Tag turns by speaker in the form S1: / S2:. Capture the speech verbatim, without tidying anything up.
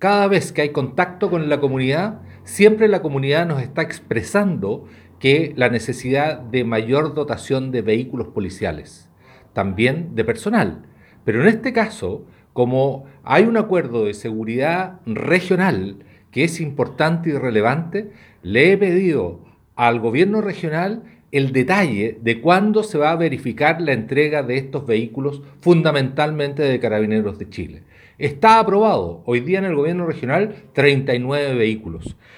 S1: Cada vez que hay contacto con la comunidad, siempre la comunidad nos está expresando que la necesidad de mayor dotación de vehículos policiales, también de personal. Pero en este caso, como hay un acuerdo de seguridad regional que es importante y relevante, le he pedido al gobierno regional el detalle de cuándo se va a verificar la entrega de estos vehículos, fundamentalmente de Carabineros de Chile. Está aprobado hoy día en el gobierno regional treinta y nueve vehículos,